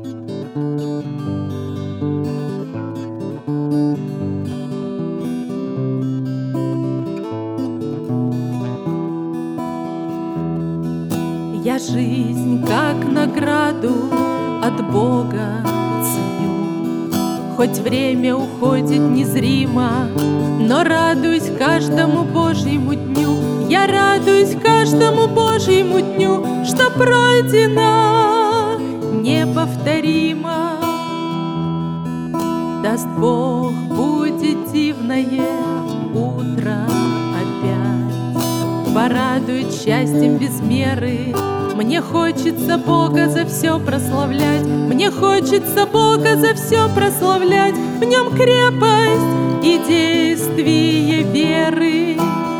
Я жизнь как награду от Бога ценю. Хоть время уходит незримо, но радуюсь каждому Божьему дню. Я радуюсь каждому Божьему дню, что пройдено неповторимо. Даст Бог, будет дивное утро опять, порадует счастьем без меры. Мне хочется Бога за все прославлять, мне хочется Бога за все прославлять. В нем крепость и действие веры.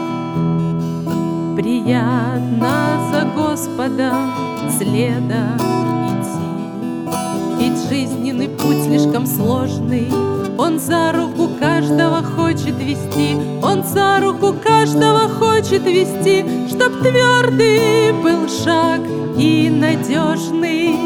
Приятно за Господом следом идти, ведь жизненный путь слишком сложный. Он за руку каждого хочет вести, Он за руку каждого хочет вести, чтоб твердый был шаг и надежный.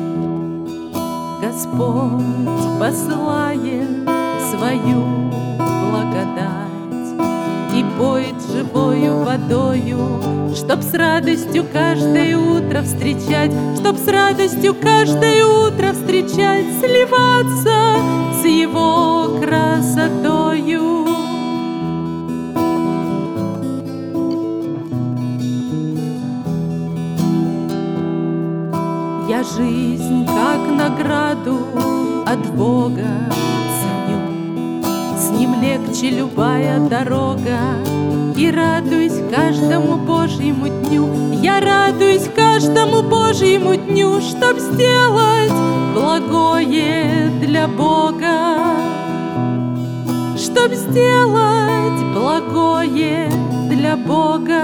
Господь посылает свою благодать и поет живою водою, чтоб с радостью каждое утро встречать, чтоб с радостью каждое утро встречать, сливаться с Его красотою. Я жизнь как награду от Бога ценю, с Ним легче любая дорога, и радуюсь каждому Божьему дню. Я радуюсь каждому Божьему дню, чтоб сделать благое для Бога, чтоб сделать благое для Бога.